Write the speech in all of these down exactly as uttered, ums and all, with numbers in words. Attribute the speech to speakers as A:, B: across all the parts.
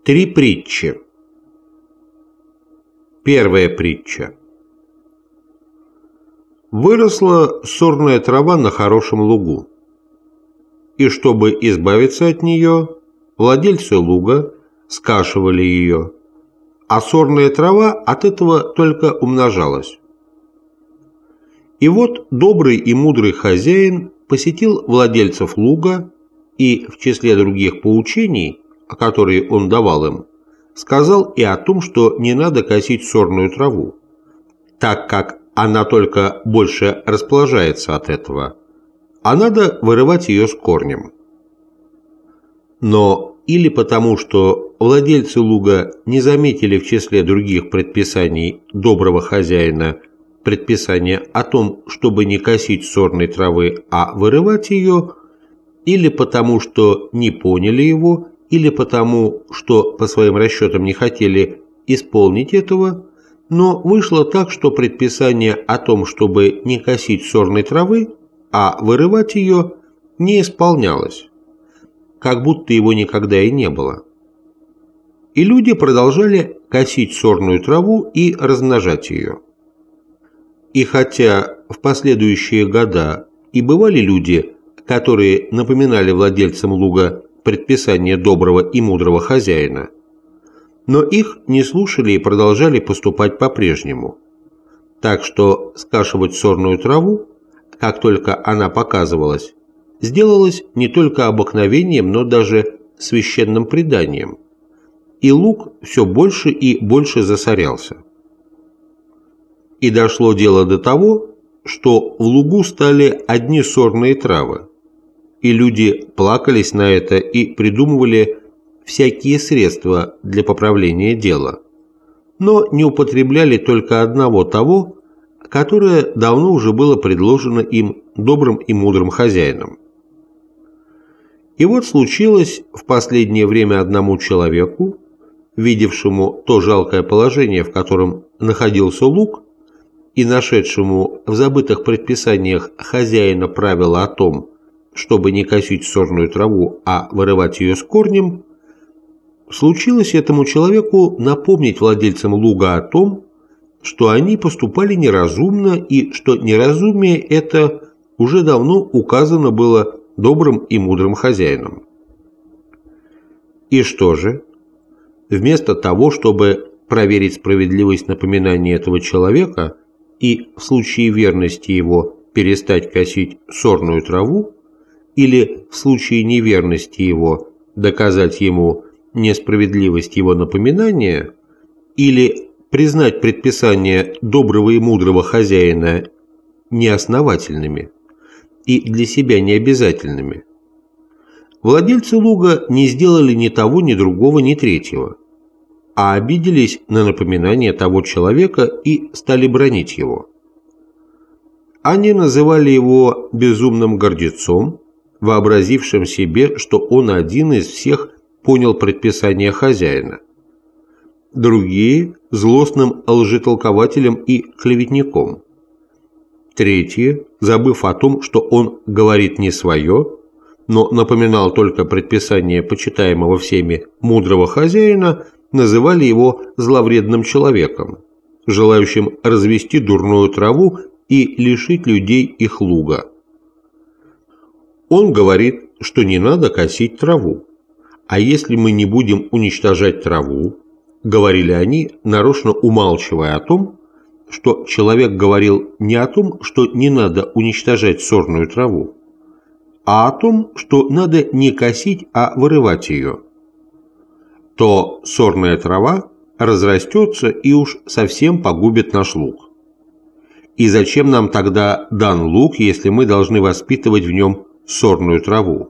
A: Три притчи. Первая притча. Выросла сорная трава на хорошем лугу, и чтобы избавиться от нее, владельцы луга скашивали ее, а сорная трава от этого только умножалась. И вот добрый и мудрый хозяин посетил владельцев луга и в числе других поучений, которые он давал им, сказал и о том, что не надо косить сорную траву, так как она только больше расположается от этого, а надо вырывать ее с корнем. Но или потому, что владельцы луга не заметили в числе других предписаний доброго хозяина предписание о том, чтобы не косить сорной травы, а вырывать ее, или потому, что не поняли его, или потому, что по своим расчетам не хотели исполнить этого, но вышло так, что предписание о том, чтобы не косить сорной травы, а вырывать ее, не исполнялось, как будто его никогда и не было. И люди продолжали косить сорную траву и размножать ее. И хотя в последующие года и бывали люди, которые напоминали владельцам луга предписание доброго и мудрого хозяина, но их не слушали и продолжали поступать по-прежнему. Так что скашивать сорную траву, как только она показывалась, сделалось не только обыкновением, но даже священным преданием, и луг все больше и больше засорялся. И дошло дело до того, что в лугу стали одни сорные травы, и люди плакались на это и придумывали всякие средства для поправления дела, но не употребляли только одного того, которое давно уже было предложено им добрым и мудрым хозяином. И вот случилось в последнее время одному человеку, видевшему то жалкое положение, в котором находился луг, и нашедшему в забытых предписаниях хозяина правила о том, чтобы не косить сорную траву, а вырывать ее с корнем, случилось этому человеку напомнить владельцам луга о том, что они поступали неразумно и что неразумие это уже давно указано было добрым и мудрым хозяином. И что же? Вместо того, чтобы проверить справедливость напоминания этого человека и в случае верности его перестать косить сорную траву, или в случае неверности его доказать ему несправедливость его напоминания, или признать предписания доброго и мудрого хозяина неосновательными и для себя необязательными, владельцы луга не сделали ни того, ни другого, ни третьего, а обиделись на напоминание того человека и стали бранить его. Они называли его безумным гордецом, вообразившим себе, что он один из всех понял предписание хозяина, другие – злостным лжетолкователем и клеветником, третьи, забыв о том, что он говорит не свое, но напоминал только предписание почитаемого всеми мудрого хозяина, называли его зловредным человеком, желающим развести дурную траву и лишить людей их луга. Он говорит, что не надо косить траву, а если мы не будем уничтожать траву, говорили они, нарочно умалчивая о том, что человек говорил не о том, что не надо уничтожать сорную траву, а о том, что надо не косить, а вырывать ее, то сорная трава разрастется и уж совсем погубит наш луг. И зачем нам тогда дан луг, если мы должны воспитывать в нем сорную траву?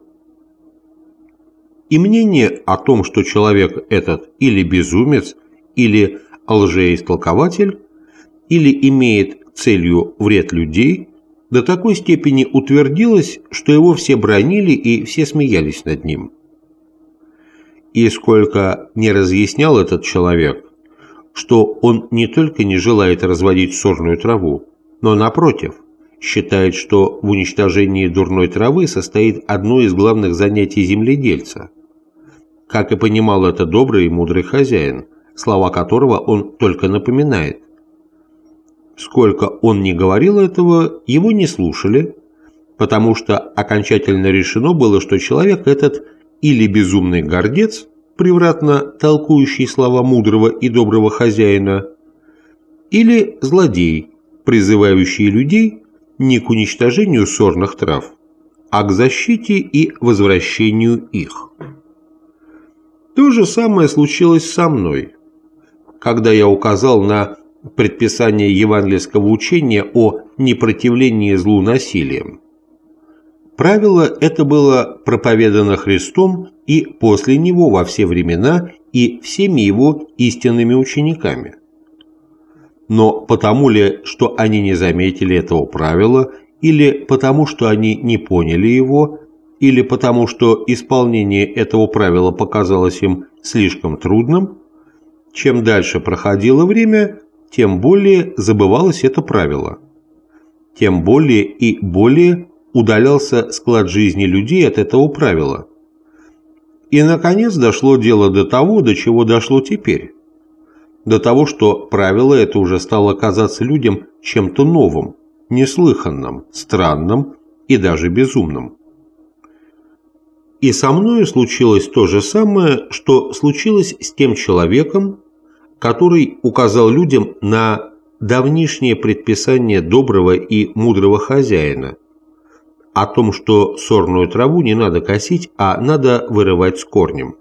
A: И мнение о том, что человек этот или безумец, или лжеистолкователь, или имеет целью вред людей, до такой степени утвердилось, что его все бранили и все смеялись над ним. И сколько не разъяснял этот человек, что он не только не желает разводить сорную траву, но, напротив, считает, что в уничтожении дурной травы состоит одно из главных занятий земледельца, как и понимал это добрый и мудрый хозяин, слова которого он только напоминает. Сколько он ни говорил этого, его не слушали, потому что окончательно решено было, что человек этот или безумный гордец, превратно толкующий слова мудрого и доброго хозяина, или злодей, призывающий людей не к уничтожению сорных трав, а к защите и возвращению их. То же самое случилось со мной, когда я указал на предписание евангельского учения о непротивлении злу насилием. Правило это было проповедано Христом и после Него во все времена и всеми Его истинными учениками. Но потому ли, что они не заметили этого правила, или потому, что они не поняли его, или потому, что исполнение этого правила показалось им слишком трудным, чем дальше проходило время, тем более забывалось это правило, тем более и более удалялся склад жизни людей от этого правила. И, наконец, дошло дело до того, до чего дошло теперь. До того, что правило это уже стало казаться людям чем-то новым, неслыханным, странным и даже безумным. И со мною случилось то же самое, что случилось с тем человеком, который указал людям на давнишнее предписание доброго и мудрого хозяина о том, что сорную траву не надо косить, а надо вырывать с корнем.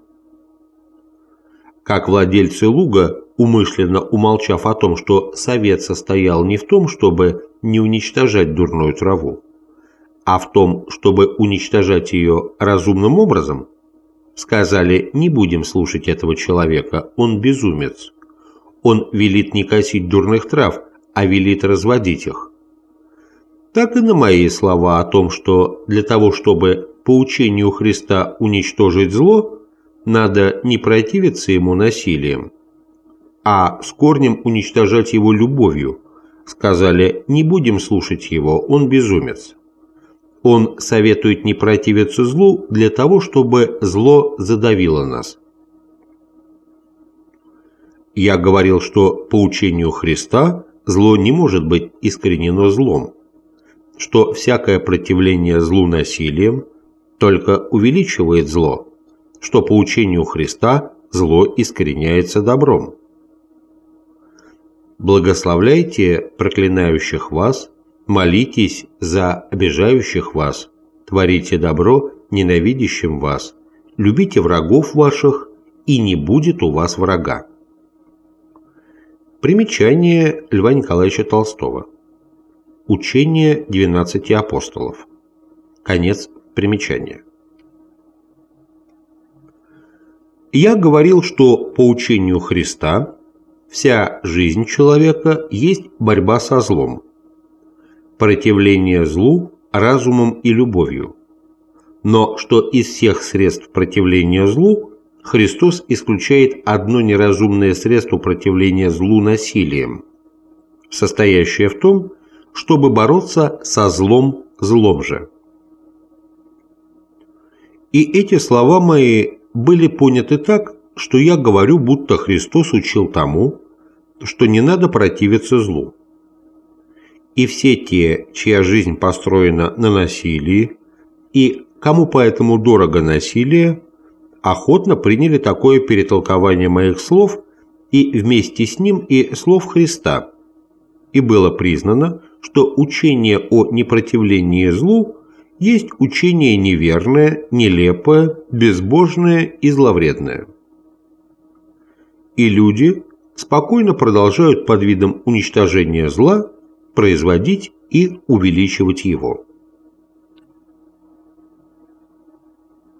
A: Как владельцы луга, умышленно умолчав о том, что совет состоял не в том, чтобы не уничтожать дурную траву, а в том, чтобы уничтожать ее разумным образом, сказали: не будем слушать этого человека, он безумец. Он велит не косить дурных трав, а велит разводить их. Так и на мои слова о том, что для того, чтобы по учению Христа уничтожить зло, надо не противиться ему насилием, а с корнем уничтожать его любовью, сказали: не будем слушать его, он безумец. Он советует не противиться злу для того, чтобы зло задавило нас. Я говорил, что по учению Христа зло не может быть искоренено злом, что всякое противление злу насилием только увеличивает зло, что по учению Христа зло искореняется добром. Благословляйте проклинающих вас, молитесь за обижающих вас, творите добро ненавидящим вас, любите врагов ваших, и не будет у вас врага. Примечание Льва Николаевича Толстого. Учение двенадцати апостолов. Конец примечания. Я говорил, что по учению Христа вся жизнь человека есть борьба со злом, противление злу разумом и любовью, но что из всех средств противления злу Христос исключает одно неразумное средство противления злу насилием, состоящее в том, чтобы бороться со злом злом же. И эти слова мои были поняты так, что я говорю, будто Христос учил тому, что не надо противиться злу. И все те, чья жизнь построена на насилии, и кому поэтому дорого насилие, охотно приняли такое перетолкование моих слов и вместе с ним и слов Христа, и было признано, что учение о непротивлении злу есть учение неверное, нелепое, безбожное и зловредное. И люди спокойно продолжают под видом уничтожения зла производить и увеличивать его.